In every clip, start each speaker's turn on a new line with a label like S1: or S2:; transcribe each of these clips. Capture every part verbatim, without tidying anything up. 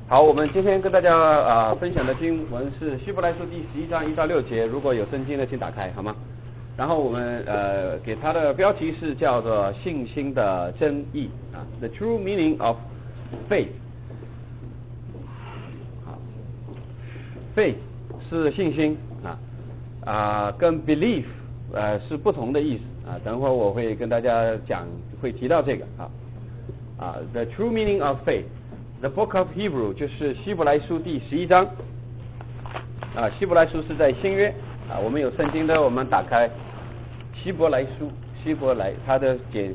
S1: 好，我们今天跟大家啊、呃、分享的经文是希伯来书第十一章一到六节，如果有圣经的请打开好吗？然后我们呃给它的标题是叫做信心的真义啊 ，The True Meaning of Faith。好 ，Faith 是信心啊啊跟 Belief 呃是不同的意思啊，等会儿我会跟大家讲，会提到这个啊啊 The True Meaning of Faith。The Book of Hebrew 就是希伯来书第十一章啊，希伯来书是在新约啊，我们有圣经的，我们打开希伯来书，希伯来它的简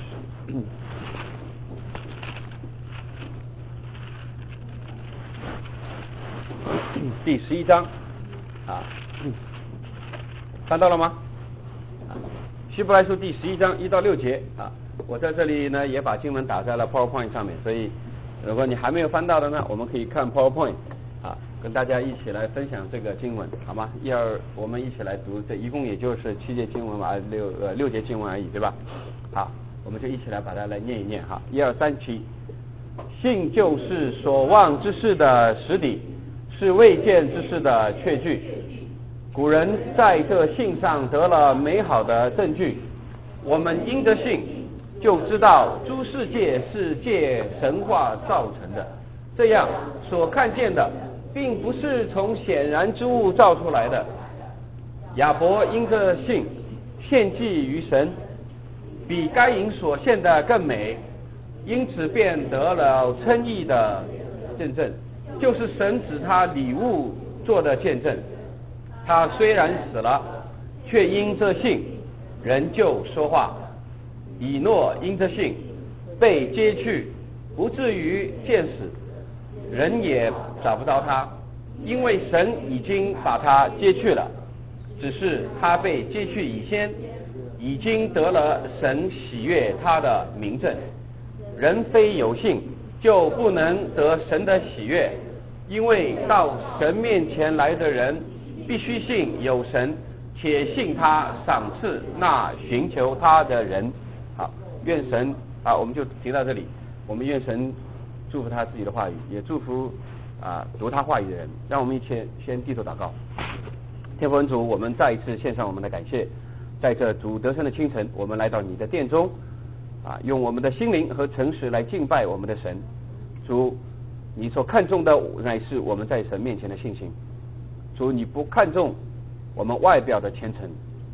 S1: 第十一章啊，看到了吗？啊，希伯来书第十一章一到六节啊，我在这里呢也把经文打在了 PowerPoint 上面，所以如果你还没有翻到的呢，我们可以看 PowerPoint 啊，跟大家一起来分享这个经文，好吗？一二，我们一起来读，这一共也就是七节经文嘛，六呃六节经文而已，对吧？好，我们就一起来把它来念一念哈，一二三七，信就是所望之事的实底，是未见之事的确据。古人在这信上得了美好的证据，我们因着信就知道诸世界是借神话造成的，这样所看见的并不是从显然之物造出来的。亚伯因着信献祭于神，比该隐所献的更美，因此便得了称义的见证，就是神指他礼物做的见证。他虽然死了，却因着信仍旧说话。以诺因着信被接去，不至于见死，人也找不着他，因为神已经把他接去了。只是他被接去以前，已经得了神喜悦他的明证。人非有信，就不能得神的喜悦，因为到神面前来的人，必须信有神，且信他赏赐那寻求他的人。好，愿神啊，我们就停到这里。我们愿神祝福他自己的话语，也祝福啊读他话语的人。让我们一起先低头祷告。天父恩主，我们再一次献上我们的感谢，在这主得胜的清晨，我们来到你的殿中啊，用我们的心灵和诚实来敬拜我们的神。主，你所看重的乃是我们在神面前的信心。主，你不看重我们外表的虔诚，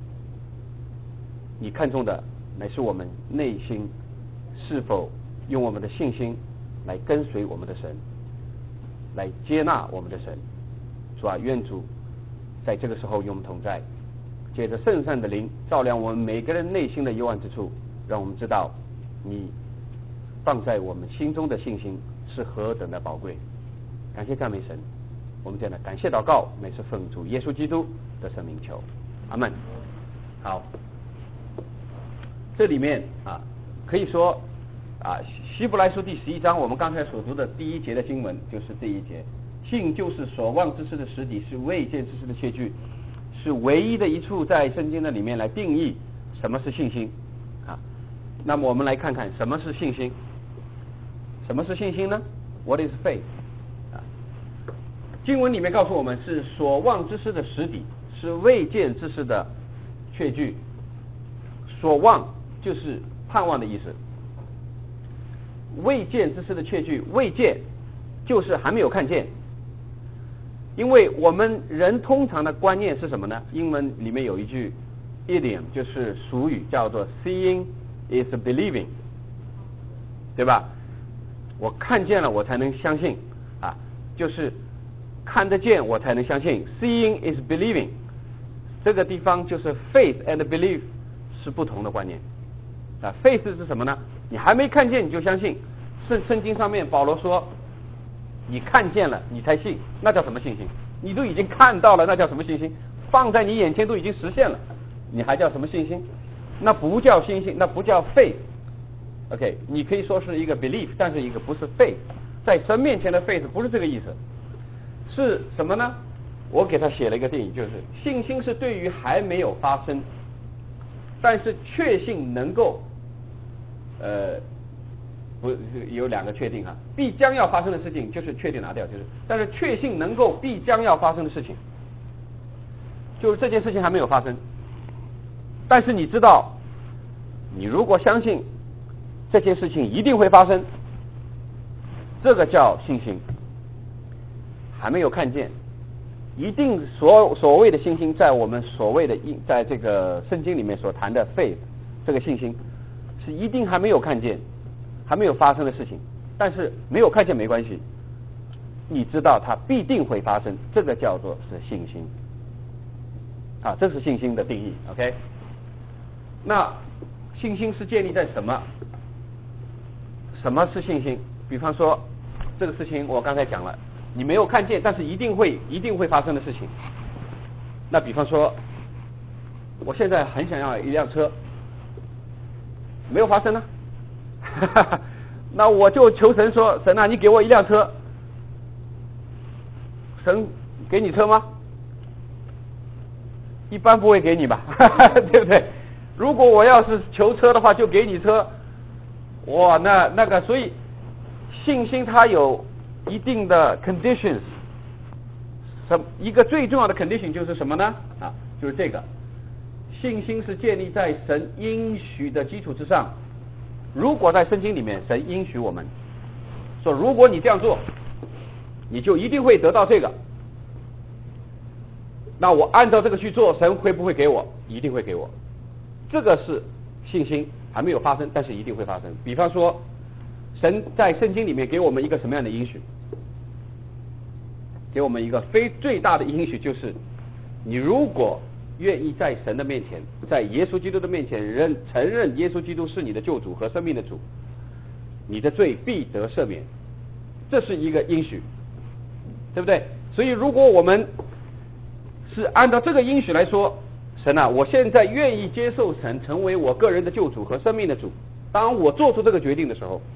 S1: 你看重的乃是我们内心是否用我们的信心来跟随我们的神，来接纳我们的神。主啊，愿主在这个时候与我们同在，借着圣善的灵照亮我们每个人内心的幽暗之处，让我们知道你放在我们心中的信心是何等的宝贵。感谢赞美神，我们这样的感谢祷告乃是奉主耶稣基督的圣名求，阿们。好，这里面啊可以说啊希伯来书第十一章我们刚才所读的第一节的经文就是第一节，信就是所望之事的实底，是未见之事的确据，是唯一的一处在圣经的里面来定义什么是信心啊。那么我们来看看什么是信心。什么是信心呢？ What is faith？ 啊，经文里面告诉我们是所望之事的实底，是未见之事的确据。所望就是盼望的意思，未见之事的确据，未见就是还没有看见。因为我们人通常的观念是什么呢？英文里面有一句 idiom 就是俗语，叫做 seeing is believing， 对吧？我看见了我才能相信啊，就是看得见我才能相信。 Seeing is believing， 这个地方就是 faith and belief 是不同的观念啊。faith 是什么呢？你还没看见你就相信。圣圣经上面保罗说你看见了你才信，那叫什么信心？你都已经看到了，那叫什么信心？放在你眼前都已经实现了，你还叫什么信心？那不叫信心，那不叫 faith。OK， 你可以说是一个 belief， 但是一个不是 faith， 在神面前的 faith 不是这个意思，是什么呢？我给他写了一个定义，就是信心是对于还没有发生，但是确信能够呃不有两个确定哈，必将要发生的事情就是确定拿掉，就是但是确信能够必将要发生的事情，就是这件事情还没有发生，但是你知道，你如果相信这件事情一定会发生，这个叫信心。还没有看见，一定所所谓的信心，在我们所谓的在这个圣经里面所谈的 faith 这个信心，是一定还没有看见。还没有发生的事情，但是没有看见没关系，你知道它必定会发生，这个叫做是信心啊，这是信心的定义。 OK， 那信心是建立在什么？什么是信心？比方说这个事情我刚才讲了，你没有看见，但是一定会一定会发生的事情。那比方说我现在很想要一辆车，没有发生呢，那我就求神说，神啊，你给我一辆车。神给你车吗？一般不会给你吧，对不对？如果我要是求车的话，就给你车。哇，那那个，所以信心它有一定的 conditions， 什一个最重要的 condition 就是什么呢？啊，就是这个，信心是建立在神应许的基础之上。如果在圣经里面，神应许我们说，如果你这样做，你就一定会得到这个。那我按照这个去做，神会不会给我？一定会给我。这个是信心，还没有发生，但是一定会发生。比方说，神在圣经里面给我们一个什么样的应许？给我们一个非最大的应许，就是你如果愿意在神的面前，在耶稣基督的面前认承认耶稣基督是你的救主和生命的主，你的罪必得赦免。这是一个应许，对不对？所以如果我们是按照这个应许来说，神啊，我现在愿意接受神成为我个人的救主和生命的主，当我做出这个决定的时候，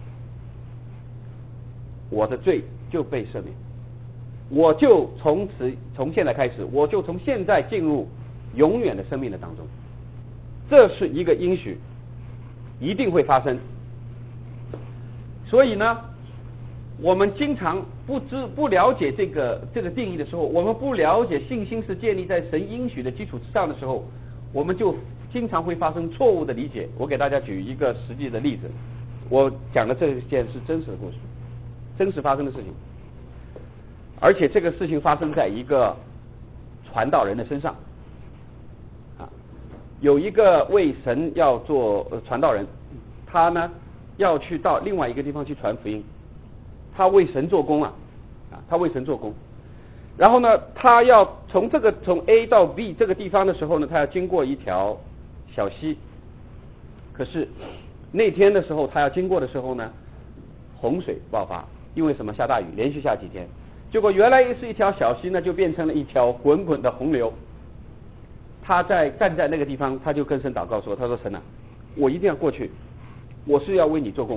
S1: 我的罪就被赦免，我就从此从现在开始，我就从现在进入永远的生命的当中。这是一个应许，一定会发生。所以呢，我们经常不知不了解这个这个定义的时候，我们不了解信心是建立在神应许的基础之上的时候，我们就经常会发生错误的理解。我给大家举一个实际的例子，我讲的这件是真实的故事，真实发生的事情，而且这个事情发生在一个传道人的身上。啊，有一个为神要做传道人，他呢要去到另外一个地方去传福音。他为神做工啊，啊，他为神做工。然后呢，他要从这个从 A 到 B 这个地方的时候呢，他要经过一条小溪。可是那天的时候，他要经过的时候呢，洪水爆发，因为什么？下大雨，连续下几天。结果原来是一条小溪呢，就变成了一条滚滚的洪流。他在站在那个地方，他就跟神祷告说：“他说神啊，我一定要过去，我是要为你做工。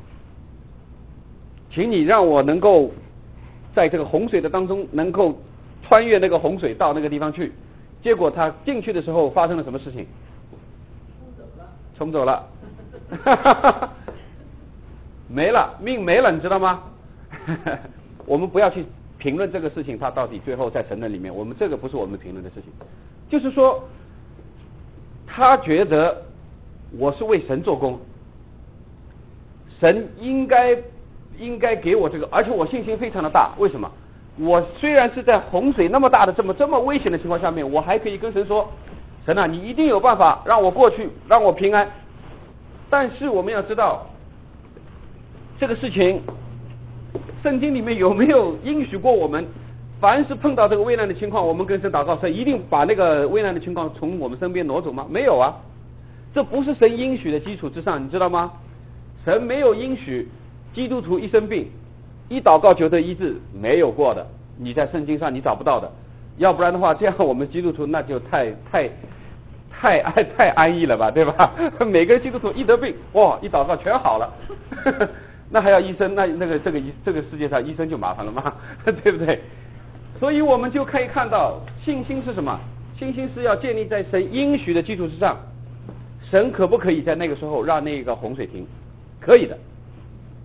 S1: 请你让我能够在这个洪水的当中，能够穿越那个洪水到那个地方去。”结果他进去的时候发生了什么事情？冲走了，冲走了，没了，命没了，你知道吗？我们不要去评论这个事情，他到底最后在神的里面，我们这个不是我们评论的事情。就是说，他觉得我是为神做工，神应该。应该给我这个，而且我信心非常的大。为什么？我虽然是在洪水那么大的这么这么危险的情况下面，我还可以跟神说：“神啊，你一定有办法让我过去，让我平安。”但是我们要知道，这个事情，圣经里面有没有应许过我们？凡是碰到这个危难的情况，我们跟神祷告，神一定把那个危难的情况从我们身边挪走吗？没有啊，这不是神应许的基础之上，你知道吗？神没有应许基督徒一生病，一祷告就得医治，没有过的，你在圣经上你找不到的。要不然的话，这样我们基督徒那就太太太安太安逸了吧，对吧？每个人基督徒一得病，哇，一祷告全好了，那还要医生？那那个这个这个世界上医生就麻烦了嘛，对不对？所以我们就可以看到，信心是什么？信心是要建立在神应许的基础之上。神可不可以在那个时候让那个洪水停？可以的。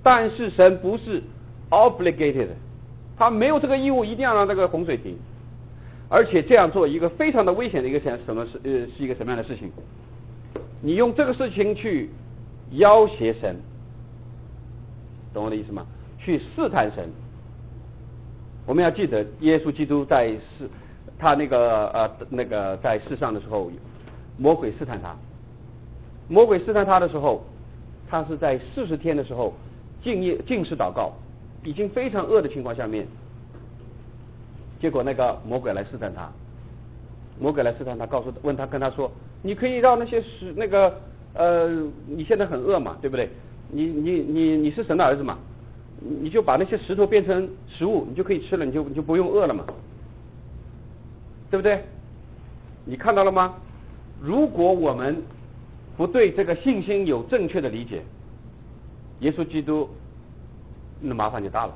S1: 但是神不是 obligated， 他没有这个义务一定要让这个洪水停，而且这样做一个非常的危险的一个什什么事呃是一个什么样的事情？你用这个事情去要挟神，懂我的意思吗？去试探神。我们要记得，耶稣基督在世，他那个呃那个在世上的时候，魔鬼试探他。魔鬼试探他的时候，他是在四十天的时候静夜禁食祷告，已经非常饿的情况下面，结果那个魔鬼来试探他，魔鬼来试探他，告诉问他跟他说，你可以让那些食那个呃你现在很饿嘛，对不对？你你你你是神的儿子嘛，你就把那些石头变成食物，你就可以吃了，你就你就不用饿了嘛，对不对？你看到了吗？如果我们不对这个信心有正确的理解，耶稣基督那麻烦就大了。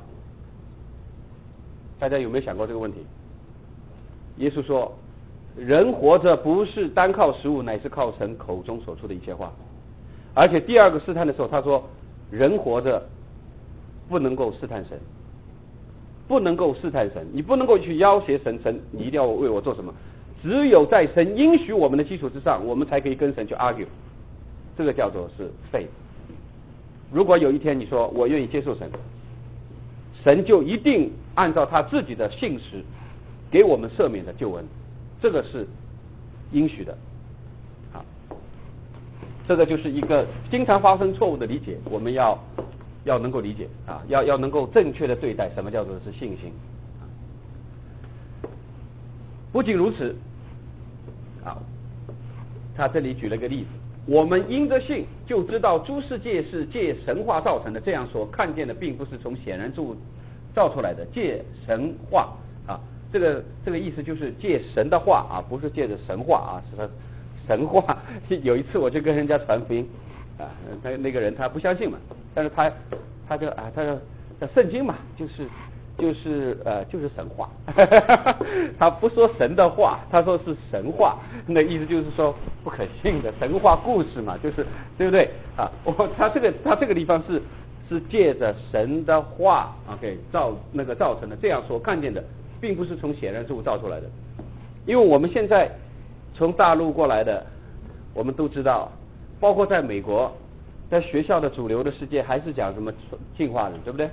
S1: 大家有没有想过这个问题？耶稣说，人活着不是单靠食物，乃是靠神口中所出的一切话。而且第二个试探的时候，他说，人活着不能够试探神，不能够试探神，你不能够去要挟神，神你一定要为我做什么？只有在神应许我们的基础之上，我们才可以跟神去 argue。这个叫做是 faith。如果有一天你说我愿意接受神，神就一定按照他自己的信实给我们赦免的救恩，这个是应许的。好，这个就是一个经常发生错误的理解，我们要要能够理解啊，要要能够正确的对待什么叫做是信心。不仅如此，啊，他这里举了个例子，我们因着信就知道诸世界是借神话造成的，这样所看见的并不是从显然之物造出来的，借神话啊，这个这个意思就是借神的话啊，不是借着神话啊，是神话。有一次我就跟人家传福音啊，他那个人他不相信嘛，但是他他就啊他他圣经嘛，就是就是呃就是神话，他不说神的话，他说是神话，那意思就是说不可信的神话故事嘛，就是对不对啊？我他这个他这个地方是是借着神的话 ，OK 造那个造成的，这样所看见的，并不是从显然之物造出来的，因为我们现在从大陆过来的，我们都知道，包括在美国，在学校的主流的世界还是讲什么进化论，对不对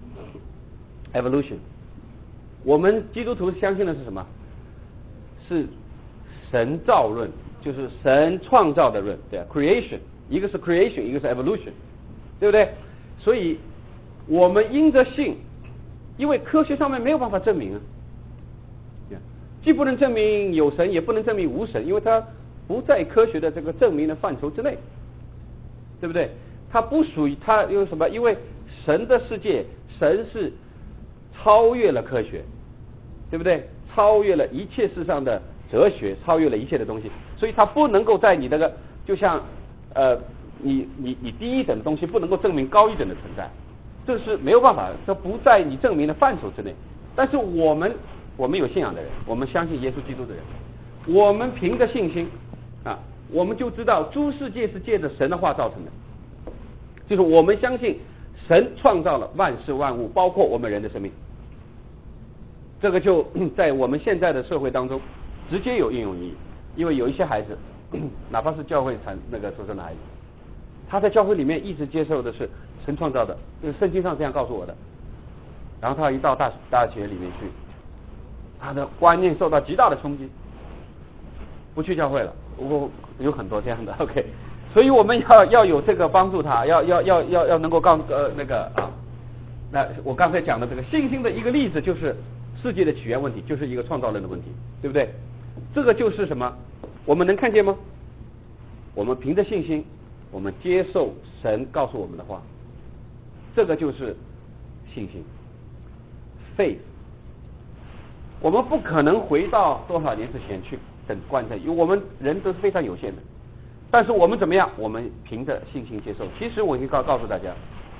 S1: ？Evolution， 我们基督徒相信的是什么？是神造论，就是神创造的论，对 ，creation， 一个是 creation， 一个是 evolution， 对不对？所以我们因着信，因为科学上面没有办法证明啊，既不能证明有神，也不能证明无神，因为它不在科学的这个证明的范畴之内，对不对？它不属于它，因为什么？因为神的世界，神是超越了科学，对不对？超越了一切世上的哲学，超越了一切的东西，所以它不能够在你那个，就像呃，你你你低一等的东西不能够证明高一等的存在，这是没有办法，这不在你证明的范畴之内。但是我们我们有信仰的人，我们相信耶稣基督的人，我们凭着信心啊，我们就知道诸世界是借着神的话造成的，就是我们相信神创造了万事万物，包括我们人的生命。这个就在我们现在的社会当中直接有应用意义，因为有一些孩子，哪怕是教会产那个出生的孩子，他在教会里面一直接受的是神创造的，就是圣经上这样告诉我的，然后他一到大大学里面去，他的观念受到极大的冲击，不去教会了。我有很多这样的 ，OK， 所以我们要要有这个帮助他，要要要要要能够告呃那个啊，那我刚才讲的这个信心的一个例子就是世界的起源问题，就是一个创造论的问题，对不对？这个就是什么？我们能看见吗？我们凭着信心，我们接受神告诉我们的话，这个就是信心 ，faith。我们不可能回到多少年之前去等观察，因为我们人都是非常有限的。但是我们怎么样？我们凭着信心接受。其实我可以告告诉大家，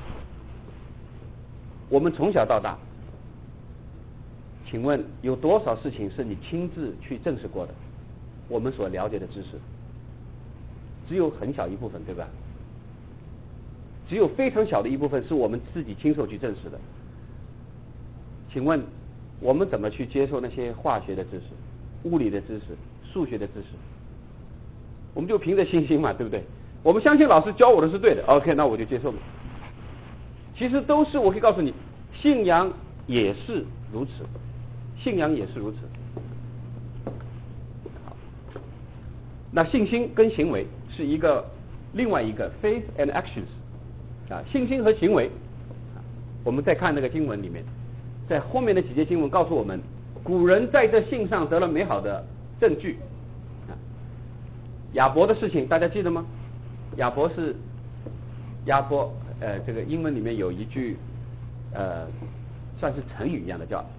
S1: 我们从小到大，请问有多少事情是你亲自去证实过的？我们所了解的知识，只有很小一部分，对吧？ 只有非常小的一部分是我们自己亲手去证实的。请问我们怎么去接受那些化学的知识、物理的知识、数学的知识？我们就凭着信心嘛，对不对？我们相信老师教我的是对的 ，OK， 那我就接受了。其实都是，我可以告诉你，信仰也是如此，信仰也是如此。好，那信心跟行为是一个另外一个 faith and actions 啊，信心和行为。我们再看那个经文里面，在后面的几节经文告诉我们，古人在这信上得了美好的证据。啊，亚伯的事情大家记得吗？亚伯是亚伯，呃，这个英文里面有一句，呃，算是成语一样的，叫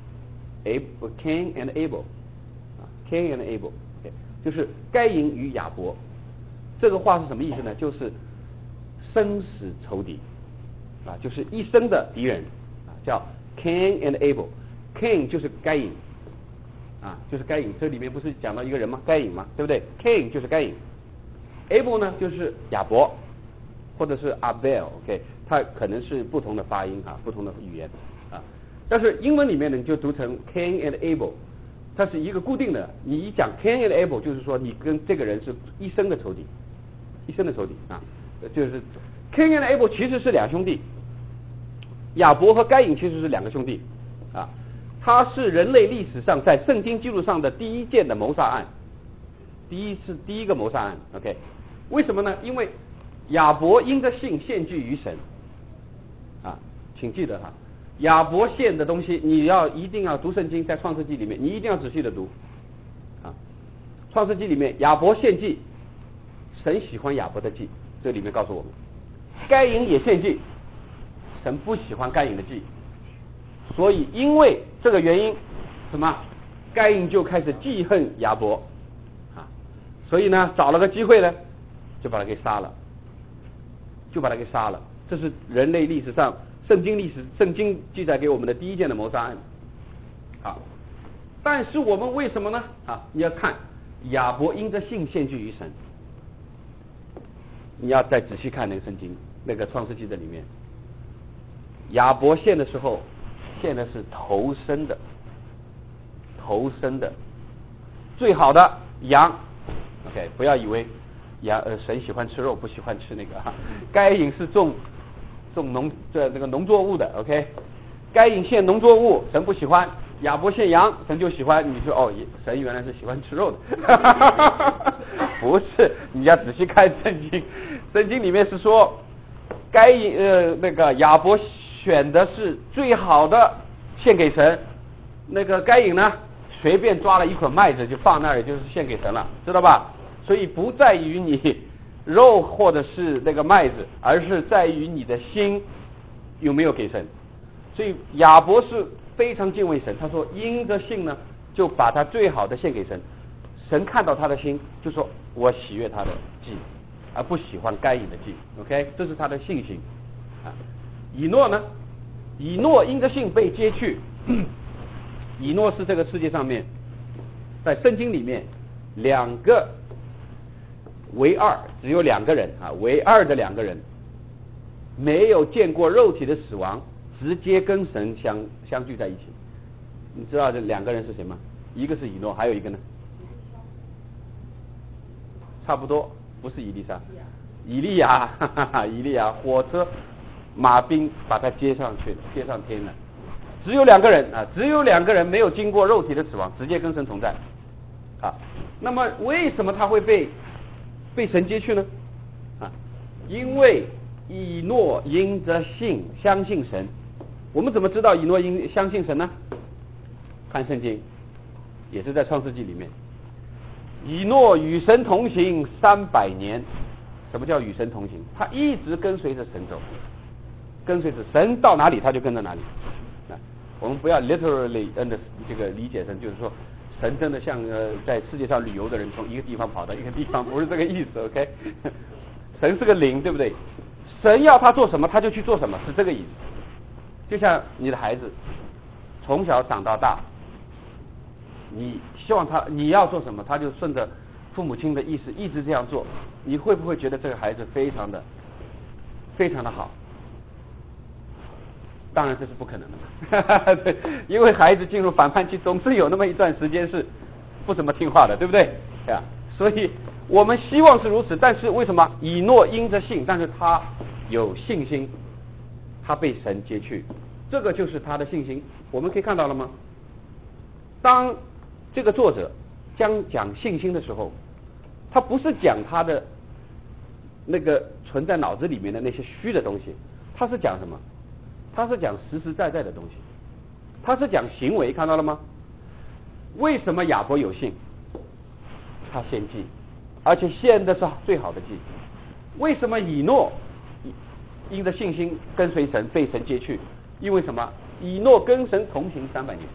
S1: Ab Cain and Abel， 啊 ，Cain and Abel， 就是该隐与亚伯。这个话是什么意思呢？就是生死仇敌，啊，就是一生的敌人，啊，叫 Cain and Abel。Cain 就是该隐，啊，就是该隐。这里面不是讲到一个人吗？该隐吗？对不对 ？Cain 就是该隐。Abel 呢就是亚伯，或者是 Abel，OK， 它可能是不同的发音啊，不同的语言啊。但是英文里面呢就读成 Cain and Abel， 它是一个固定的。你一讲 Cain and Abel， 就是说你跟这个人是一生的仇敌，一生的仇敌啊。就是 Cain and Abel 其实是两兄弟，亚伯和该隐其实是两个兄弟啊。它是人类历史上在圣经记录上的第一件的谋杀案，第一次第一个谋杀案 ，OK。为什么呢？因为亚伯因着信献祭于神，啊，请记得哈，亚伯献的东西，你要一定要读圣经，在创世纪里面，你一定要仔细的读，啊，创世纪里面亚伯献祭，神喜欢亚伯的祭，这里面告诉我们，该隐也献祭，神不喜欢该隐的祭，所以因为这个原因，什么，该隐就开始记恨亚伯，啊，所以呢，找了个机会呢。就把他给杀了，就把他给杀了。这是人类历史上圣经历史圣经记载给我们的第一件的谋杀案。啊，但是我们为什么呢？啊，你要看亚伯因着信献祭于神，你要再仔细看那个圣经那个创世纪的里面，亚伯献的时候献的是头生的，头生的最好的羊。OK， 不要以为。羊呃，神喜欢吃肉，不喜欢吃那个哈。该隐是种种农这那个农作物的 ，OK。该隐献农作物，神不喜欢；亚伯献羊，神就喜欢。你说哦，神原来是喜欢吃肉的，不是？你要仔细看圣经，圣经里面是说，该隐呃那个亚伯选的是最好的献给神，那个该隐呢随便抓了一捆麦子就放那里，就是献给神了，知道吧？所以不在于你肉或者是那个麦子，而是在于你的心有没有给神。所以亚伯是非常敬畏神，他说因着信呢，就把他最好的献给神。神看到他的心，就说我喜悦他的祭，而不喜欢该隐的祭。OK， 这是他的信心。啊，以诺呢？以诺因着信被接去。以诺是这个世界上面，在圣经里面两个。唯二，只有两个人啊，唯二的两个人，没有见过肉体的死亡，直接跟神相相聚在一起。你知道这两个人是谁吗？一个是以诺，还有一个呢？差不多，不是以利沙，以利亚，哈哈哈，以利亚，火车马兵把他接上去了，接上天了。只有两个人啊，只有两个人没有经过肉体的死亡，直接跟神同在。啊，那么为什么他会被？被神接去呢？啊，因为以诺因着信相信神。我们怎么知道以诺因相信神呢？看圣经，也是在创世纪里面。以诺与神同行三百年。什么叫与神同行？他一直跟随着神走，跟随着神到哪里他就跟着哪里。啊，我们不要 literally 的这个理解成就是说。神真的像呃在世界上旅游的人，从一个地方跑到一个地方，不是这个意思 ，OK？ 神是个灵，对不对？神要他做什么，他就去做什么，是这个意思。就像你的孩子从小长到大，你希望他你要做什么，他就顺着父母亲的意思一直这样做，你会不会觉得这个孩子非常的非常的好。当然这是不可能的嘛，因为孩子进入反叛期总是有那么一段时间是不怎么听话的，对不对？啊，所以我们希望是如此，但是为什么以诺因着信，但是他有信心，他被神接去，这个就是他的信心。我们可以看到了吗？当这个作者将讲信心的时候，他不是讲他的那个存在脑子里面的那些虚的东西，他是讲什么？他是讲实实在在的东西，他是讲行为，看到了吗？为什么亚伯有信？他献祭，而且献的是最好的祭。为什么以诺因着信心跟随神被神接去？因为什么？以诺跟神同行三百年，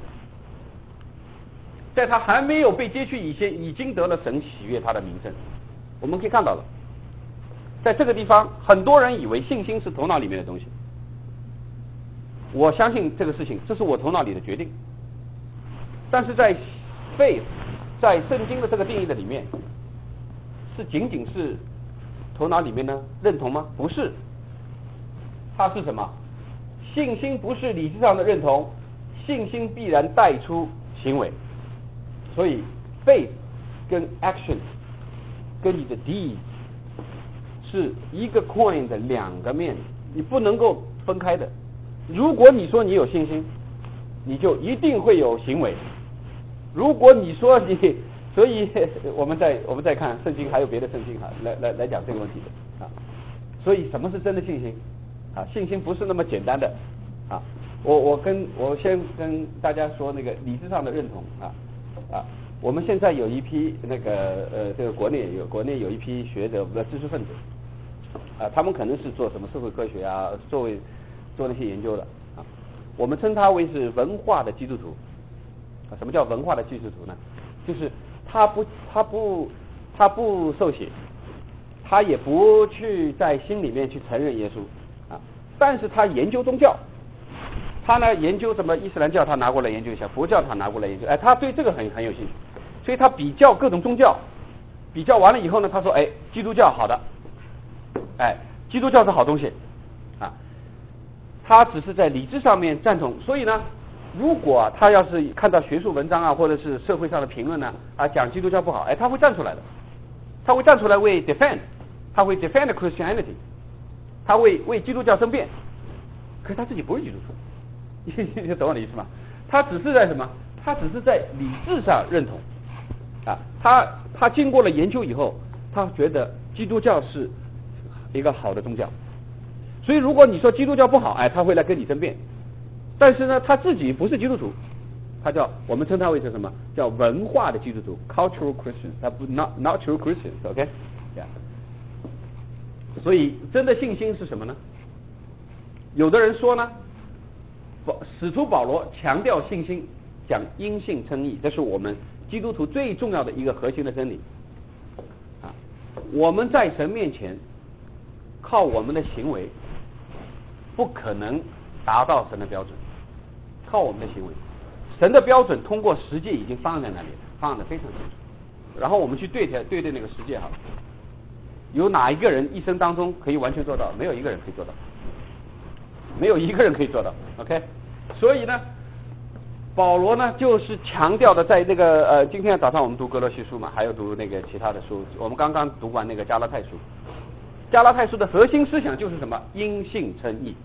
S1: 在他还没有被接去以前，已经得了神喜悦他的名证。我们可以看到了，在这个地方，很多人以为信心是头脑里面的东西。我相信这个事情，这是我头脑里的决定。但是在 faith 在圣经的这个定义的里面，是仅仅是头脑里面呢认同吗？不是，它是什么？信心不是理智上的认同，信心必然带出行为。所以 faith 跟 action 跟你的 deed 是一个 coin 的两个面，你不能够分开的。如果你说你有信心，你就一定会有行为。如果你说你，所以我们再我们再看圣经，还有别的圣经哈，来来来讲这个问题的啊。所以什么是真的信心啊？信心不是那么简单的啊。我我跟我先跟大家说那个理智上的认同啊啊。我们现在有一批那个呃，这个国内有国内有一批学者的知识分子啊，他们可能是做什么社会科学啊，作为做那些研究的啊，我们称他为是文化的基督徒啊。什么叫文化的基督徒呢？就是他不他不他不受洗，他也不去在心里面去承认耶稣啊，但是他研究宗教，他呢研究什么伊斯兰教，他拿过来研究一下，佛教他拿过来研究，哎，他对这个很很有兴趣，所以他比较各种宗教，比较完了以后呢，他说，哎，基督教好的，哎，基督教是好东西啊。他只是在理智上面赞同，所以呢，如果他要是看到学术文章啊，或者是社会上的评论呢，啊，讲基督教不好，哎，他会站出来的，他会站出来为 defend， 他会 defend Christianity， 他会为基督教争辩，可是他自己不是基督徒，你懂我的意思吗？他只是在什么？他只是在理智上认同啊，他他经过了研究以后，他觉得基督教是一个好的宗教。所以如果你说基督教不好，哎，他会来跟你争辩。但是呢，他自己不是基督徒，他叫我们称他为叫什么？叫文化的基督徒 （cultural Christians），他不 not not true Christians，OK？、Okay? Yeah. 所以真的信心是什么呢？有的人说呢，使徒保罗强调信心，讲因信称义，这是我们基督徒最重要的一个核心的真理啊。我们在神面前靠我们的行为不可能达到神的标准，靠我们的行为，神的标准通过实践已经放在那里，放得非常清楚。然后我们去对对对那个实践好了，有哪一个人一生当中可以完全做到？没有一个人可以做到，没有一个人可以做到。OK， 所以呢，保罗呢就是强调的，在那个呃，今天早上我们读哥罗西书嘛，还有读那个其他的书，我们刚刚读完那个加拉太书。加拉太书的核心思想就是什么？因信称义。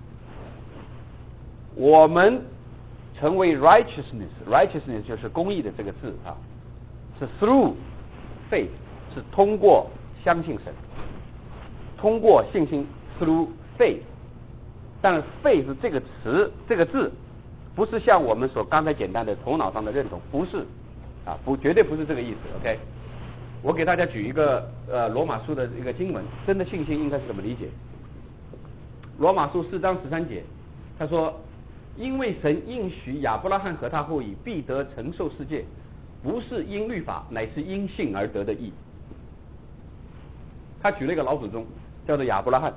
S1: 我们成为 righteousness，righteousness 就是公义的这个字啊，是 through faith， 是通过相信神，通过信心 through faith。但是 faith 这个词这个字不是像我们所刚才简单的头脑上的认同，不是啊，不绝对不是这个意思。OK。我给大家举一个呃罗马书的一个经文，真的信心应该是怎么理解？罗马书四章十三节，他说：“因为神应许亚伯拉罕和他后裔必得承受世界，不是因律法，乃是因信而得的义。”他举了一个老祖宗，叫做亚伯拉罕。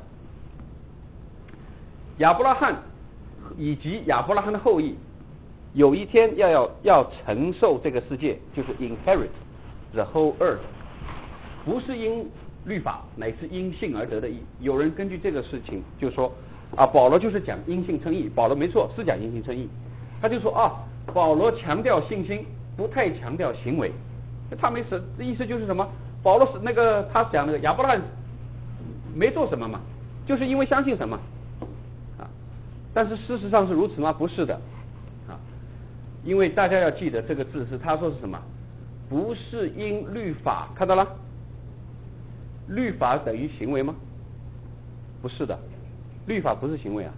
S1: 亚伯拉罕以及亚伯拉罕的后裔，有一天要要要承受这个世界，就是 inherit the whole earth， 不是因律法乃是因信而得的义。有人根据这个事情就说啊，保罗就是讲因信称义，保罗没错是讲因信称义，他就说啊，保罗强调信心，不太强调行为。他没什意思就是什么？保罗是那个他讲那个亚伯拉罕没做什么嘛，就是因为相信什么啊？但是事实上是如此吗？不是的啊，因为大家要记得这个字是他说是什么？不是因律法，看到了？律法等于行为吗？不是的，律法不是行为啊。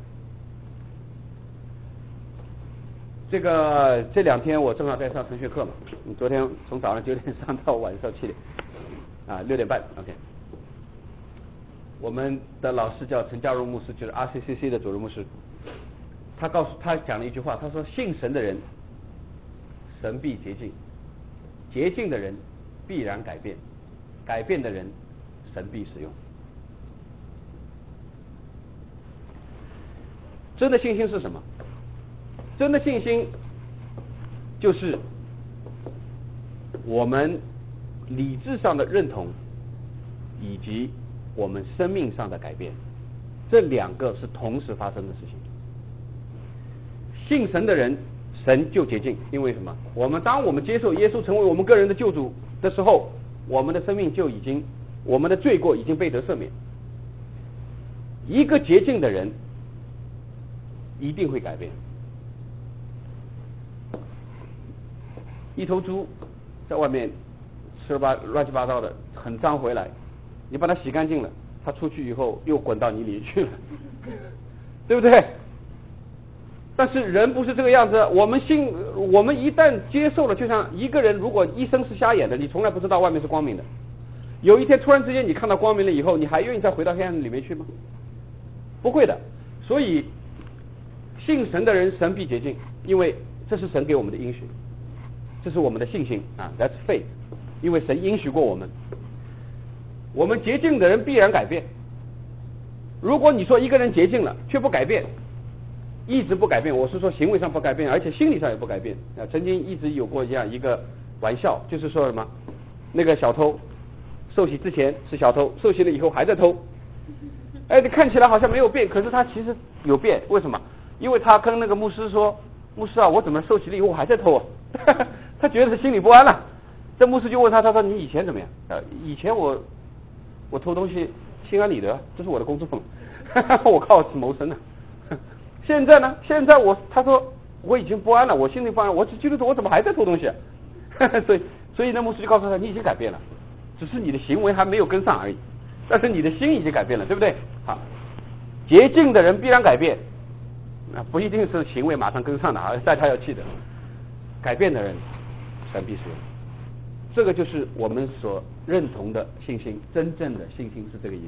S1: 这个这两天我正好在上神学课嘛，昨天从早上九点上到晚上七点，啊六点半 ，OK。我们的老师叫陈家荣牧师，就是 R C C C 的主任牧师。他告诉他讲了一句话，他说信神的人，神必洁净；洁净的人必然改变，改变的人神必使用。真的信心是什么？真的信心就是我们理智上的认同，以及我们生命上的改变，这两个是同时发生的事情。信神的人，神就洁净，因为什么？我们当我们接受耶稣成为我们个人的救主的时候，我们的生命就已经，我们的罪过已经被得赦免。一个洁净的人一定会改变。一头猪在外面吃吧乱七八糟的，很脏回来，你把它洗干净了，它出去以后又滚到泥里去了，对不对？但是人不是这个样子，我们信，我们一旦接受了，就像一个人如果一生是瞎眼的，你从来不知道外面是光明的，有一天突然之间你看到光明了以后，你还愿意再回到黑暗里面去吗？不会的。所以信神的人，神必洁净，因为这是神给我们的应许，这是我们的信心啊 ，That's faith， 因为神应许过我们，我们洁净的人必然改变。如果你说一个人洁净了却不改变，一直不改变，我是说行为上不改变，而且心理上也不改变啊。曾经一直有过这样一个玩笑，就是说什么，那个小偷受洗之前是小偷，受洗了以后还在偷，哎，你看起来好像没有变，可是他其实有变，为什么？因为他跟那个牧师说，牧师啊，我怎么受洗了以后我还在偷啊？他觉得心里不安了。这牧师就问他，他说你以前怎么样？呃，以前我我偷东西心安理得，这是我的工作，我靠此谋生的。现在呢？现在我他说我已经不安了，我心里不安，我只觉得我怎么还在偷东西、啊？所以所以那牧师就告诉他，你已经改变了，只是你的行为还没有跟上而已，但是你的心已经改变了，对不对？好，洁净的人必然改变，啊，不一定是行为马上跟上的啊，大家要记得，改变的人神必使用。这个就是我们所认同的信心，真正的信心是这个意思。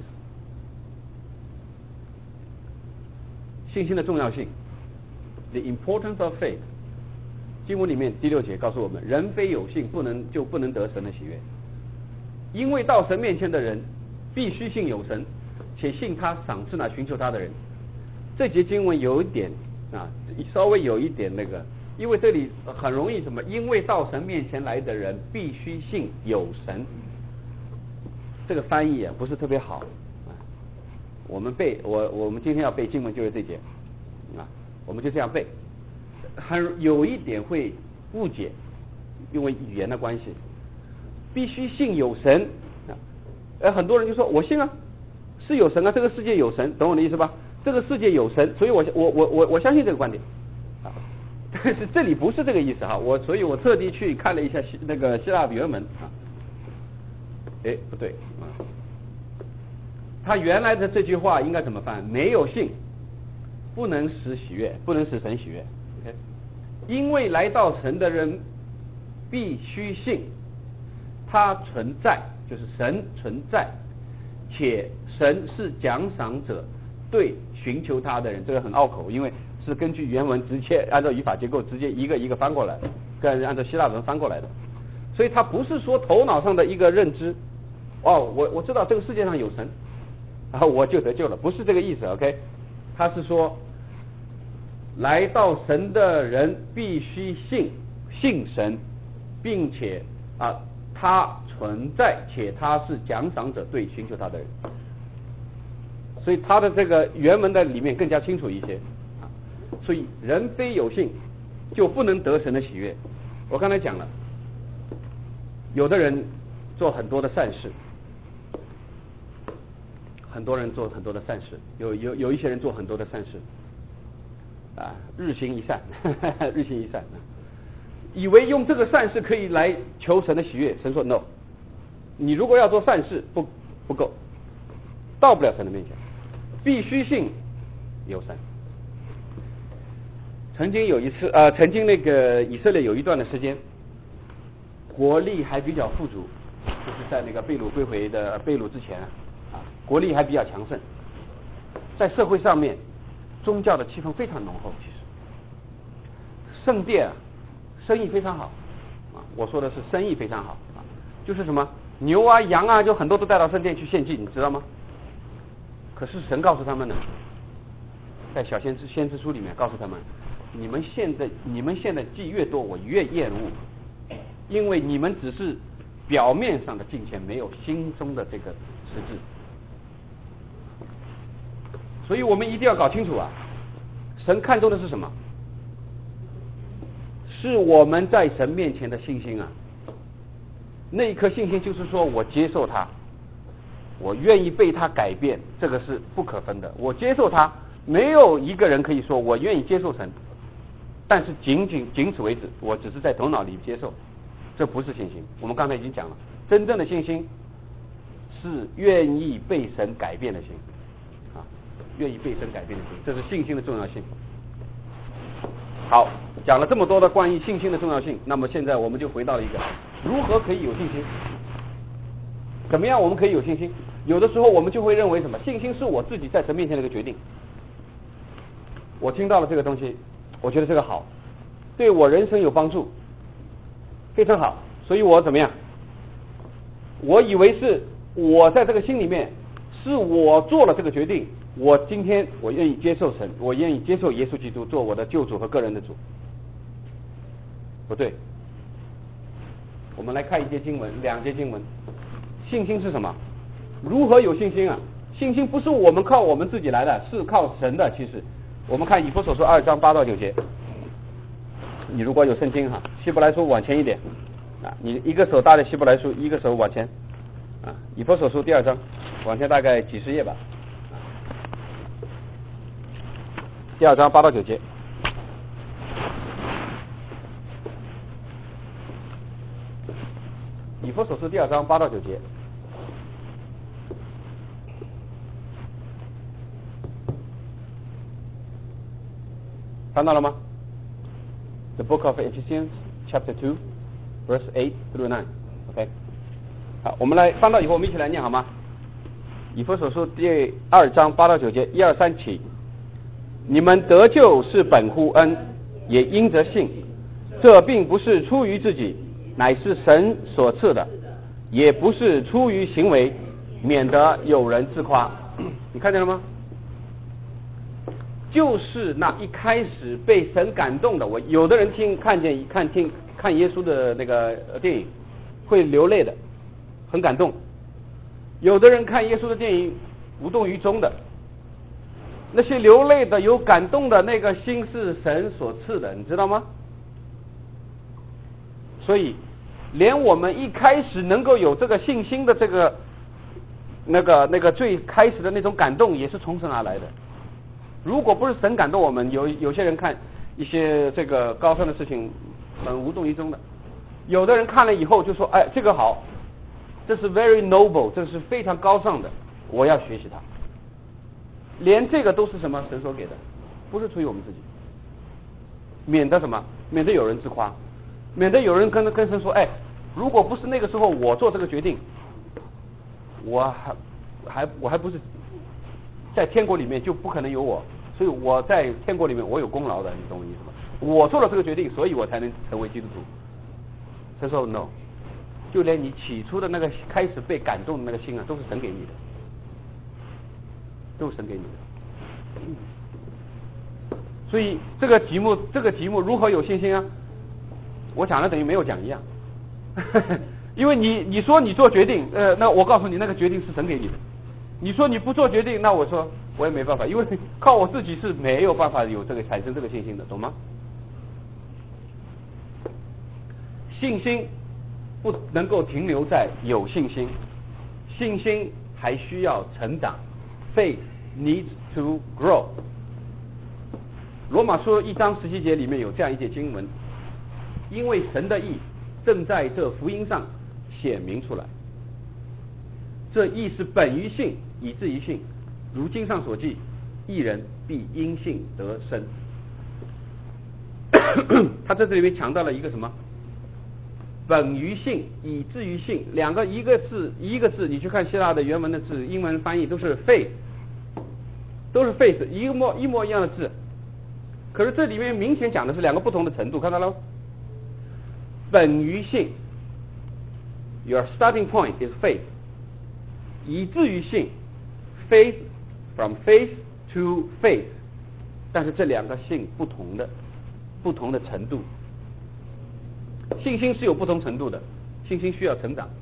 S1: 信心的重要性 ，the importance of faith。经文里面第六节告诉我们，人非有信，不能就不能得神的喜悦。因为到神面前的人，必须信有神，且信他赏赐那寻求他的人。这节经文有一点啊，稍微有一点那个，因为这里很容易什么？因为到神面前来的人，必须信有神。这个翻译啊，不是特别好。我们背我我们今天要背经文就是这节啊，我们就这样背，很有一点会误解，因为语言的关系，必须信有神啊，呃很多人就说我信啊，是有神啊，这个世界有神，懂我的意思吧？这个世界有神，所以我我我我我相信这个观点啊，但是这里不是这个意思哈，我所以我特地去看了一下希那个希腊原文啊，哎不对啊。他原来的这句话应该怎么翻？没有信，不能使喜悦，不能使神喜悦。OK， 因为来到神的人必须信，他存在，就是神存在，且神是奖赏者，对寻求他的人，这个很拗口，因为是根据原文直接按照语法结构直接一个一个翻过来，跟按照希腊文翻过来的，所以他不是说头脑上的一个认知，哦，我我知道这个世界上有神。然后我就得救了，不是这个意思 ，OK？ 他是说，来到神的人必须信信神，并且啊他存在，且他是奖赏者对寻求他的人。所以他的这个原文的里面更加清楚一些啊。所以人非有信就不能得神的喜悦。我刚才讲了，有的人做很多的善事，很多人做很多的善事，有有有一些人做很多的善事啊，日行一善，日行一善，以为用这个善事可以来求神的喜悦。神说 no， 你如果要做善事不不够，到不了神的面前，必须信有神。曾经有一次呃，曾经那个以色列有一段的时间，国力还比较富足，就是在那个被掳归回的被掳之前啊，国力还比较强盛，在社会上面宗教的气氛非常浓厚。其实圣殿啊生意非常好啊，我说的是生意非常好啊，就是什么牛啊羊啊就很多都带到圣殿去献祭，你知道吗？可是神告诉他们呢，在小先知先知书里面告诉他们，你们现在你们现在祭越多，我越厌恶，因为你们只是表面上的敬虔，没有心中的这个实质。所以我们一定要搞清楚啊，神看重的是什么？是我们在神面前的信心啊。那一颗信心就是说我接受他，我愿意被他改变，这个是不可分的。我接受他，没有一个人可以说我愿意接受神，但是仅仅仅此为止，我只是在头脑里接受，这不是信心。我们刚才已经讲了，真正的信心是愿意被神改变的心啊，愿意被神改变的心，这是信心的重要性。好，讲了这么多的关于信心的重要性，那么现在我们就回到了一个如何可以有信心，怎么样我们可以有信心？有的时候我们就会认为什么？信心是我自己在神面前的一个决定。我听到了这个东西，我觉得这个好，对我人生有帮助，非常好，所以我怎么样？我以为是我在这个心里面，是我做了这个决定，我今天我愿意接受神，我愿意接受耶稣基督做我的救主和个人的主。不对，我们来看一节经文，两节经文。信心是什么？如何有信心啊？信心不是我们靠我们自己来的，是靠神的。其实我们看以弗所书二章八到九节，你如果有圣经哈，希伯来书往前一点啊，你一个手搭着希伯来书，一个手往前啊，以弗所书第二章往前大概几十页吧，第二章八到九节。以弗所书第二章八到九节，看到了吗？ The book of Ephesians, chapter two, verse eight through nine. OK， 好，我们来翻到以后，我们一起来念好吗？以弗所书第二章八到九节，一二三起。你们得救是本乎恩，也因着信。这并不是出于自己，乃是神所赐的，也不是出于行为，免得有人自夸。你看见了吗？就是那一开始被神感动的，我有的人听看见看听看耶稣的那个电影会流泪的，很感动；有的人看耶稣的电影无动于衷的。那些流泪的、有感动的那个心是神所赐的，你知道吗？所以，连我们一开始能够有这个信心的这个那个那个最开始的那种感动，也是从神而来的。如果不是神感动我们，有有些人看一些这个高深的事情很无动于衷的，有的人看了以后就说：“哎，这个好，这是 very noble， 这是非常高尚的，我要学习它。”连这个都是什么？神所给的，不是出于我们自己，免得什么？免得有人自夸，免得有人跟跟神说：“哎，如果不是那个时候我做这个决定，我还还我还不是在天国里面就不可能有我。”所以我在天国里面我有功劳的，你懂我意思吗？我做了这个决定，所以我才能成为基督徒。他说 no， 就连你起初的那个开始被感动的那个心啊，都是神给你的，都是神给你的。所以这个题目，这个题目如何有信心啊？我讲了等于没有讲一样。 因为你你说你做决定，呃，那我告诉你，那个决定是神给你的。你说你不做决定，那我说我也没办法，因为靠我自己是没有办法有这个产生这个信心的，懂吗？信心不能够停留在有信心，信心还需要成长 ，faith needs to grow。罗马书一章十七节里面有这样一节经文，因为神的义正在这福音上显明出来，这义是本于信，以至于信。如经上所记，义人必因信得生。他在这里面强调了一个什么？本于信，以至于信，两个一个字一个字，你去看希腊的原文的字，英文翻译都是 faith， 都是 faith， 一模一模一样的字。可是这里面明显讲的是两个不同的程度，看到了吗？本于信 ，your starting point is faith， 以至于信 ，faith from faith to faith， 但是这两个信不同的，不同的程度，信心是有不同程度的，信心需要成长。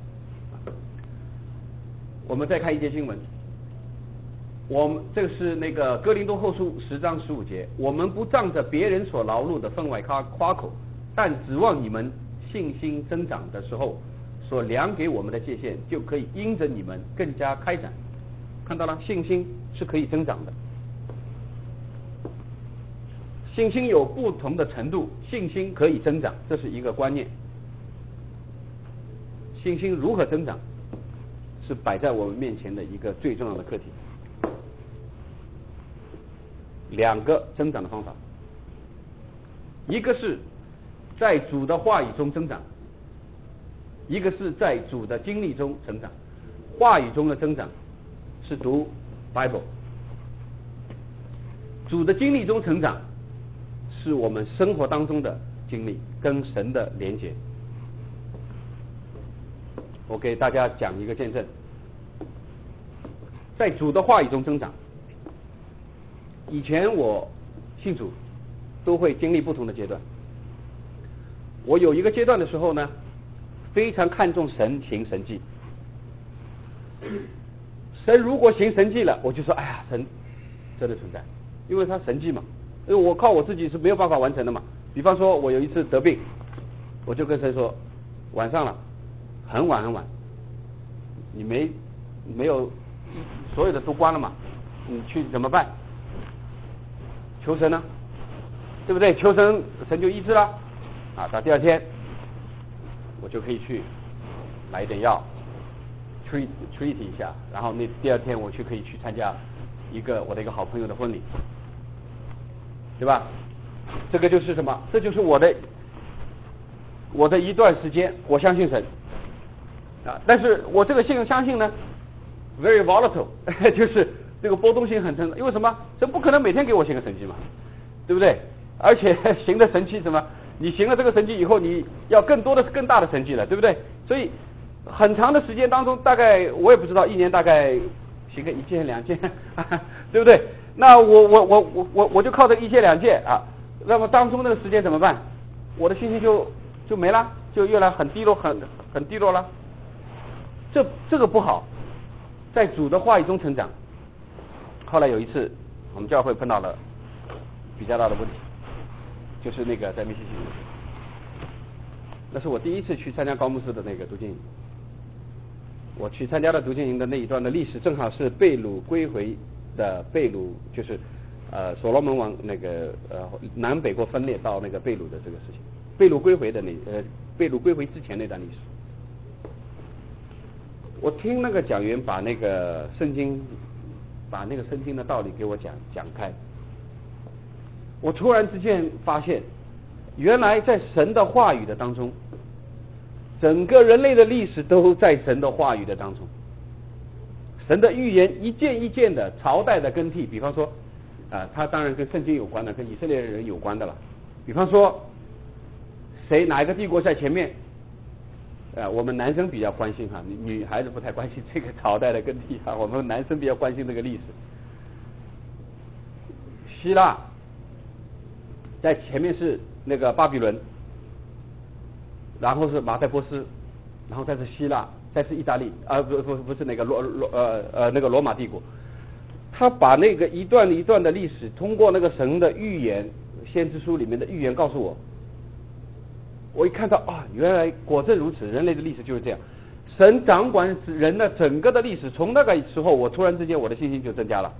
S1: 我们再看一节经文。我们这个是那个哥林多后书十章十五节，我们不仗着别人所劳碌的分外夸夸口，但指望你们信心增长的时候，所量给我们的界限，就可以因着你们更加开展。看到了，信心是可以增长的，信心有不同的程度，信心可以增长，这是一个观念。信心如何增长，是摆在我们面前的一个最重要的课题。两个增长的方法，一个是在主的话语中增长，一个是在主的经历中成长。话语中的增长是读 Bible， 主的经历中成长是我们生活当中的经历跟神的连结。我给大家讲一个见证，在主的话语中增长。以前我信主都会经历不同的阶段，我有一个阶段的时候呢，非常看重神行神迹。神如果行神迹了，我就说哎呀，神真的存在，因为他神迹嘛，因为我靠我自己是没有办法完成的嘛。比方说我有一次得病，我就跟神说，晚上了，很晚很晚，你没没有所有的都关了嘛，你去怎么办？求神呢，对不对？求神，神就医治了啊。到第二天，我就可以去买一点药 treat treat 一下，然后那第二天我去可以去参加一个我的一个好朋友的婚礼，对吧？这个就是什么？这就是我的我的一段时间，我相信神啊。但是我这个信相信呢 ，very volatile， 就是这个波动性很深。因为什么？这不可能每天给我行个神迹嘛，对不对？而且行的神迹什么？你行了这个神迹以后，你要更多的更大的神迹了，对不对？所以很长的时间当中，大概我也不知道，一年大概行个一件两件，对不对？那我我我我我我就靠这一件两件啊，那么当中那个时间怎么办？我的信心就就没了，就越来很低落，很很低落了。这这个不好，在主的话语中成长。后来有一次，我们教会碰到了比较大的问题，就是那个在密西西比，那是我第一次去参加高牧师的那个读经营。我去参加了读经营的那一段的历史，正好是被掳归回的被掳，就是呃所罗门王那个呃南北国分裂到那个被掳的这个事情，被掳归回的那呃被掳归回之前那段历史。我听那个讲员把那个圣经，把那个圣经的道理给我讲讲开，我突然之间发现，原来在神的话语的当中，整个人类的历史都在神的话语的当中。神的预言一件一件的朝代的更替，比方说啊，它当然跟圣经有关的，跟以色列人有关的了。比方说，谁哪一个帝国在前面？啊，我们男生比较关心哈，女女孩子不太关心这个朝代的更替哈，我们男生比较关心这个历史。希腊在前面是那个巴比伦，然后是马代波斯， 然后再是希腊，再是意大利，啊不不不是那个罗罗呃呃那个罗马帝国。他把那个一段一段的历史，通过那个神的预言，先知书里面的预言告诉我，我一看到啊，原来果真如此，人类的历史就是这样，神掌管人的整个的历史。从那个时候，我突然之间我的信心就增加了。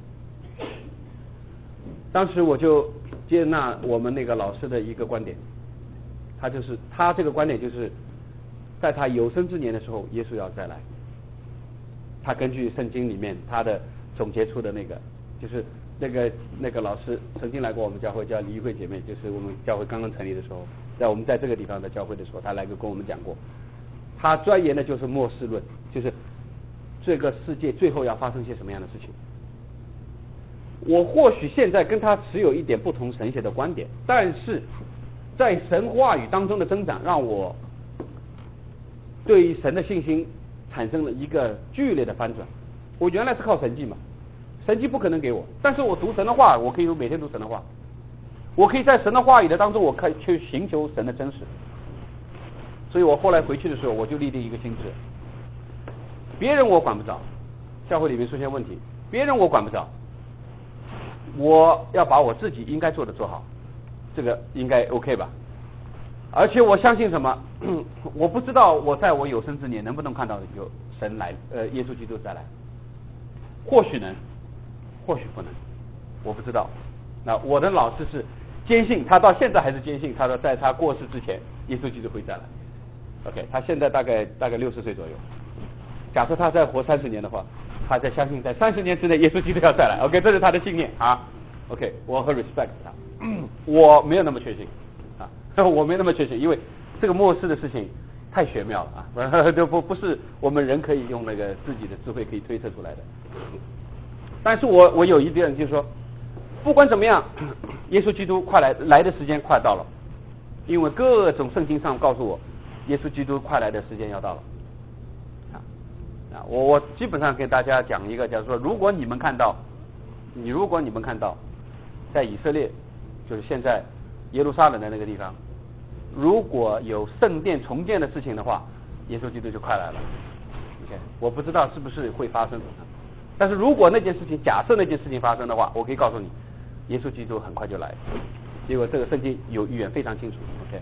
S1: 当时我就接纳我们那个老师的一个观点，他就是他这个观点就是，在他有生之年的时候，耶稣要再来。他根据圣经里面他的总结出的那个，就是那个那个老师曾经来过我们教会，叫李玉慧姐妹，就是我们教会刚刚成立的时候，在我们在这个地方的教会的时候，他来过跟我们讲过。他钻研的就是末世论，就是这个世界最后要发生些什么样的事情。我或许现在跟他持有一点不同神学的观点，但是在神话语当中的增长，让我对于神的信心产生了一个剧烈的翻转。我原来是靠神迹嘛，神迹不可能给我，但是我读神的话，我可以每天读神的话，我可以在神的话语的当中，我可以去寻求神的真实。所以我后来回去的时候，我就立定一个心志，别人我管不着，教会里面出现问题，别人我管不着，我要把我自己应该做的做好，这个应该 OK 吧？而且我相信什么？我不知道我在我有生之年能不能看到有神来，呃，耶稣基督再来，或许能，或许不能，我不知道。那我的老师是坚信，他到现在还是坚信，他说在他过世之前，耶稣基督会再来。OK， 他现在大概大概六十岁左右。假设他再活三十年的话，他在相信在三十年之内，耶稣基督要再来。OK， 这是他的信念啊。OK， 我很 respect 他，我没有那么确信啊，我没那么确信，因为这个末世的事情太玄妙了啊，就不不是我们人可以用那个自己的智慧可以推测出来的。但是我我有一点就是说，不管怎么样，耶稣基督快来来的时间快到了，因为各种圣经上告诉我，耶稣基督快来的时间要到了。啊啊，我我基本上给大家讲一个，假如说，如果你们看到，你如果你们看到，在以色列，就是现在耶路撒冷的那个地方，如果有圣殿重建的事情的话，耶稣基督就快来了。OK， 我不知道是不是会发生，但是如果那件事情，假设那件事情发生的话，我可以告诉你，耶稣基督很快就来，因为这个圣经有预言非常清楚。OK。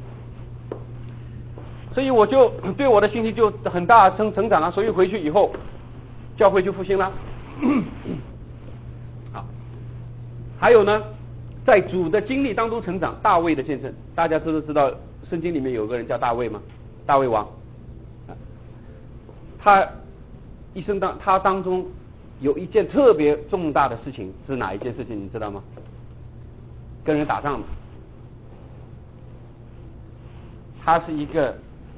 S1: 所以我就对我的信心就很大成成长了，所以回去以后，教会就复兴了。好，还有呢，在主的经历当中成长，大卫的见证，大家知不知道圣经里面有个人叫大卫吗？大卫王，他一生当他当中有一件特别重大的事情是哪一件事情？你知道吗？跟人打仗的，他是一个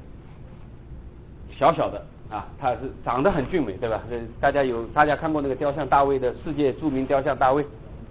S1: 小小的啊，他是长得很俊美，对吧？大家有大家看过那个雕像大卫的世界著名雕像大卫，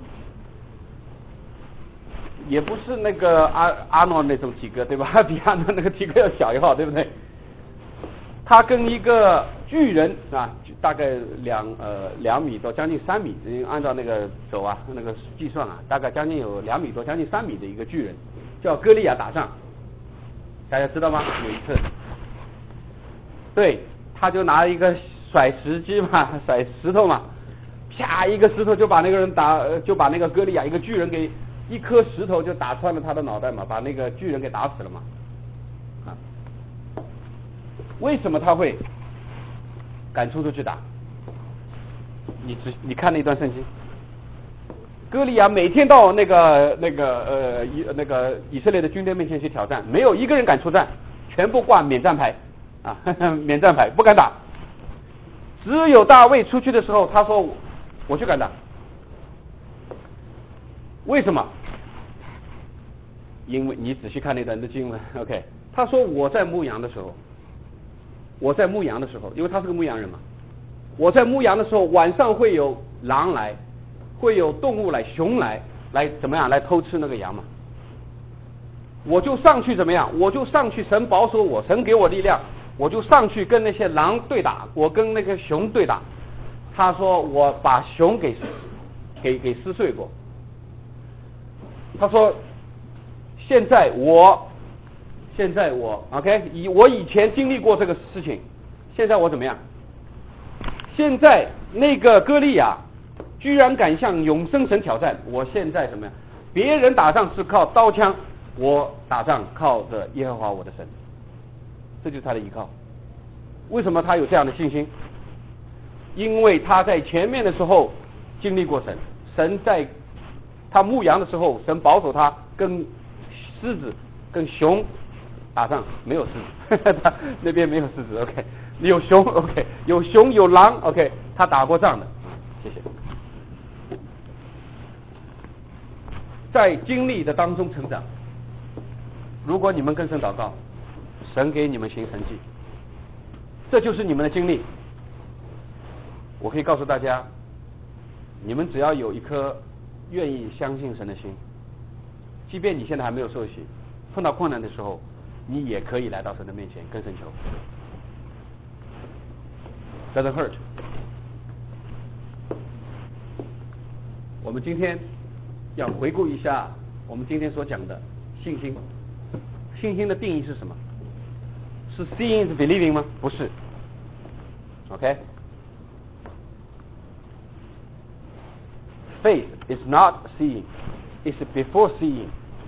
S1: 也不是那个阿阿诺那种体格，对吧？比阿诺那个体格要小一号，对不对？他跟一个巨人啊，大概两呃两米多，将近三米，按照那个走啊那个计算啊，大概将近有两米多，将近三米的一个巨人，叫歌利亚打仗，大家知道吗？有一次。对，他就拿一个甩石机嘛，甩石头嘛，啪一个石头就把那个人打，就把那个歌利亚一个巨人给一颗石头就打穿了他的脑袋嘛，把那个巨人给打死了嘛。啊，为什么他会敢冲出去打？你只你看那段圣经，歌利亚每天到那个那个呃以那个以色列的军队面前去挑战，没有一个人敢出战，全部挂免战牌。啊，免战牌不敢打，只有大卫出去的时候，他说我我去敢打。为什么？因为你仔细看那段的经文 ，OK， 他说我在牧羊的时候，我在牧羊的时候，因为他是个牧羊人嘛，我在牧羊的时候，晚上会有狼来，会有动物来，熊来，来怎么样来偷吃那个羊嘛。我就上去怎么样？我就上去，神保守我，神给我力量。我就上去跟那些狼对打，我跟那个熊对打。他说我把熊给给给撕碎过。他说现在我现在我 OK， 以我以前经历过这个事情，现在我怎么样？现在那个歌利亚居然敢向永生神挑战，我现在怎么样？别人打仗是靠刀枪，我打仗靠着耶和华我的神，这就是他的依靠。为什么他有这样的信心？因为他在前面的时候经历过神，神在他牧羊的时候，神保守他跟狮子跟熊打仗，没有狮子他那边没有狮子 OK， 有熊 OK， 有熊有狼 OK， 他打过仗的。谢谢。在经历的当中成长，如果你们跟神祷告，神给你们行神迹，这就是你们的经历。我可以告诉大家，你们只要有一颗愿意相信神的心，即便你现在还没有受洗，碰到困难的时候，你也可以来到神的面前跟神求。Doesn't hurt。我们今天要回顾一下我们今天所讲的信心。信心的定义是什么？是 seeing 是 believing 吗？不是。OK。Faith is not seeing, it's before seeing.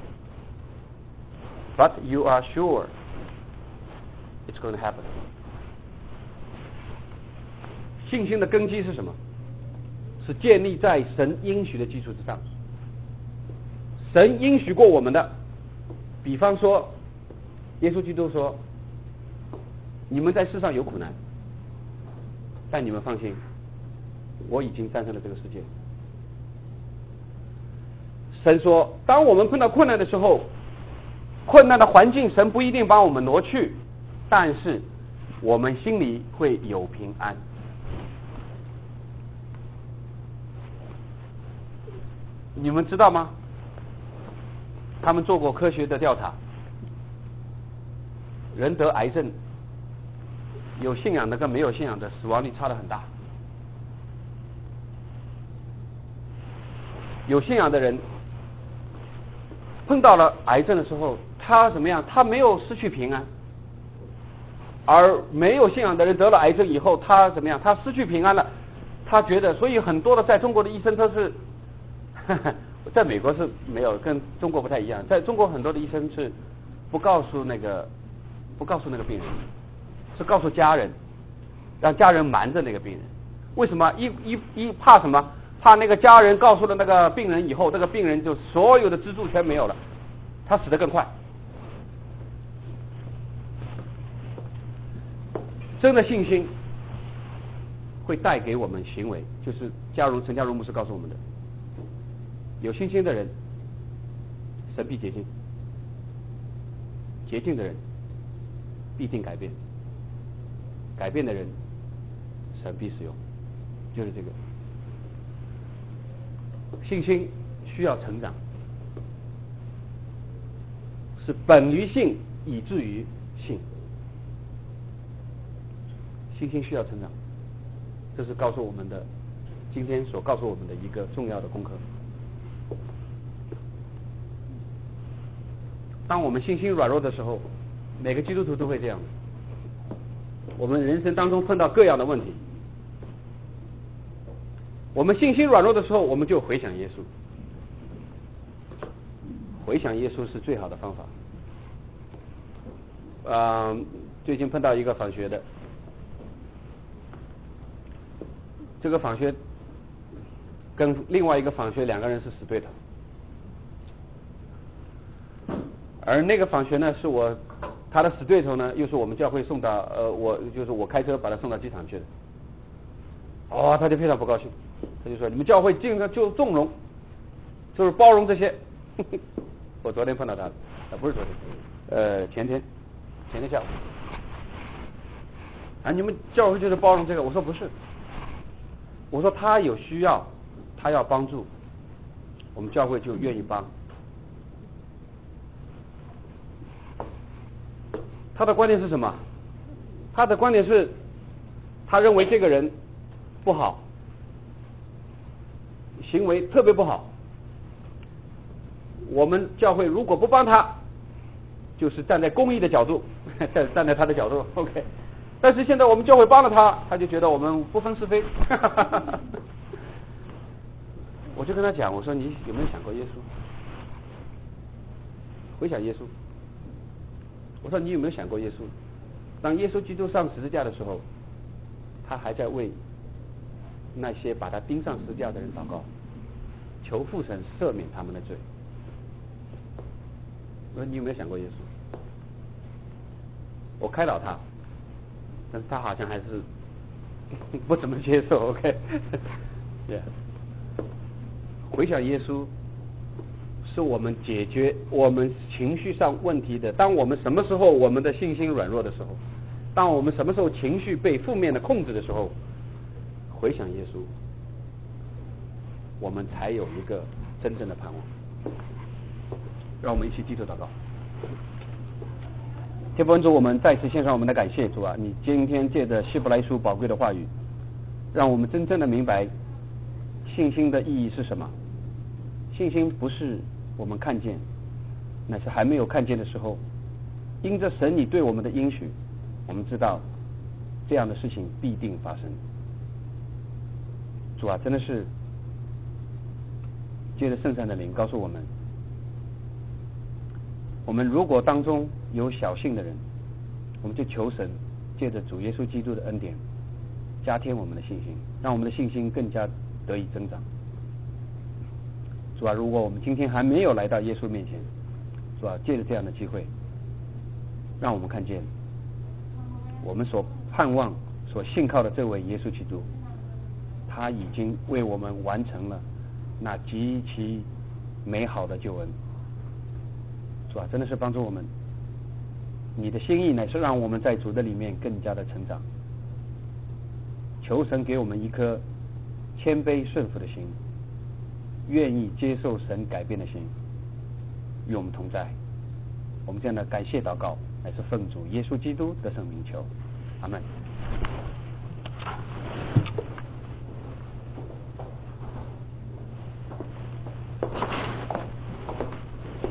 S1: But you are sure it's going to happen. 信心的根基是什么？是建立在神应许的基础之上。神应许过我们的，比方说，耶稣基督说：“你们在世上有苦难，但你们放心，我已经战胜了这个世界。”神说，当我们碰到困难的时候，困难的环境神不一定帮我们挪去，但是我们心里会有平安。你们知道吗？他们做过科学的调查，人得癌症，有信仰的跟没有信仰的死亡率差得很大。有信仰的人碰到了癌症的时候，他怎么样？他没有失去平安。而没有信仰的人得了癌症以后，他怎么样？他失去平安了。他觉得，所以很多的在中国的医生都是，呵呵在美国是没有，跟中国不太一样。在中国很多的医生是不告诉那个不告诉那个病人，是告诉家人，让家人瞒着那个病人。为什么？一一一怕什么？怕那个家人告诉了那个病人以后，那个病人就所有的支柱全没有了，他死得更快。真的信心会带给我们行为，就是假如陈家荣牧师告诉我们的，有信心的人神必洁净，洁净的人必定改变，改变的人神必使用，就是这个。信心需要成长，是本于信以至于信。信心需要成长，这是告诉我们的今天所告诉我们的一个重要的功课。当我们信心软弱的时候，每个基督徒都会这样。我们人生当中碰到各样的问题，我们信心软弱的时候，我们就回想耶稣。回想耶稣是最好的方法。呃，最近碰到一个访学的，这个访学跟另外一个访学两个人是死对头，而那个访学呢是我他的死对头呢，又是我们教会送到呃，我就是我开车把他送到机场去的。哦，他就非常不高兴，他就说你们教会经常就纵容，就是包容这些。我昨天碰到他的，啊不是昨天，呃前天，前天下午。啊，你们教会就是包容这个？我说不是，我说他有需要，他要帮助，我们教会就愿意帮。他的观点是什么？他的观点是，他认为这个人不好，行为特别不好。我们教会如果不帮他， 就是站在公益的角度，站在他的角度 ，OK。但是现在我们教会帮了他，他就觉得我们不分是非。我就跟他讲，我说你有没有想过耶稣？回想耶稣。我说你有没有想过耶稣？当耶稣基督上十字架的时候，他还在为那些把他钉上十字架的人祷告，求父神赦免他们的罪。我说你有没有想过耶稣？我开导他，但是他好像还是不怎么接受。OK， yeah. 回想耶稣，是我们解决我们情绪上问题的。当我们什么时候我们的信心软弱的时候，当我们什么时候情绪被负面的控制的时候，回想耶稣，我们才有一个真正的盼望。让我们一起低头祷告。天父恩主，我们再次献上我们的感谢，主啊，你今天借着希伯来书宝贵的话语，让我们真正的明白信心的意义是什么。信心不是我们看见，乃是还没有看见的时候，因着神你对我们的应许，我们知道这样的事情必定发生。主啊，真的是借着圣善的灵告诉我们，我们如果当中有小信的人，我们就求神借着主耶稣基督的恩典加添我们的信心，让我们的信心更加得以增长。主啊，如果我们今天还没有来到耶稣面前，主啊，借着这样的机会，让我们看见我们所盼望所信靠的这位耶稣基督，他已经为我们完成了那极其美好的救恩。主啊，真的是帮助我们，你的心意乃是让我们在主的里面更加的成长。求神给我们一颗谦卑顺服的心，愿意接受神改变的心，与我们同在。我们这样的感谢祷告乃是奉主耶稣基督的圣名求，阿们。